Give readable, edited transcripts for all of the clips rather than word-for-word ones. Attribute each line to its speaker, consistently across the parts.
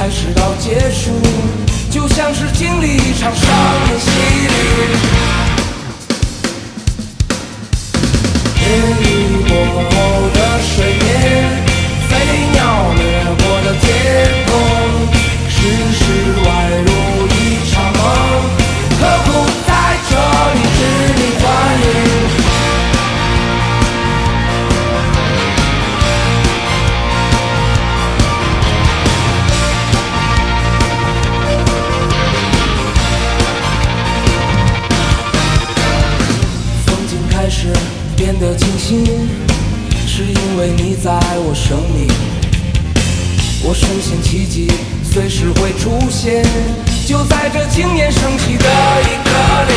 Speaker 1: 开始到结束，就像是经历一场伤的洗礼。天雨过后的水面，飞鸟掠过的天空，世事宛如一场梦，何苦在这里致力欢迎？风景开始变得清晰，是因为你在我生命。我深信奇迹随时会出现，就在这今年升起的一刻里。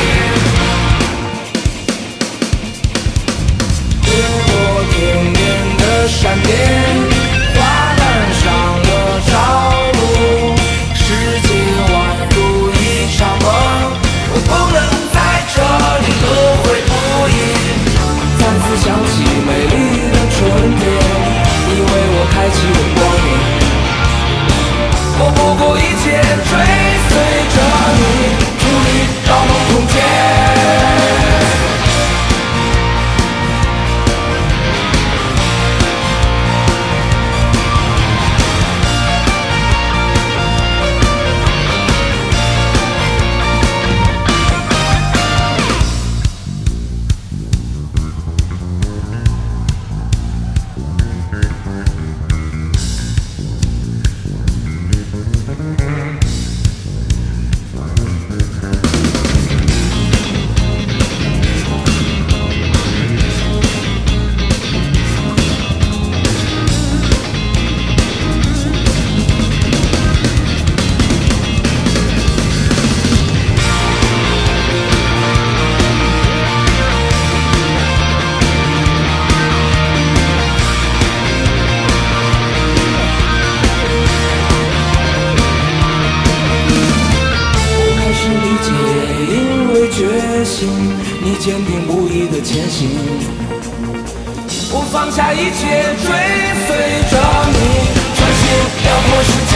Speaker 1: 掠过天边的闪电，花瓣上的朝露，世界宛如一场梦，我不能在这里轮回不已。再次想起美丽的春天，你为我开启了光明。我不顾一切追随着你，伫立到梦空间。你坚定不移地前行，我放下一切追随着你，穿越辽阔世界。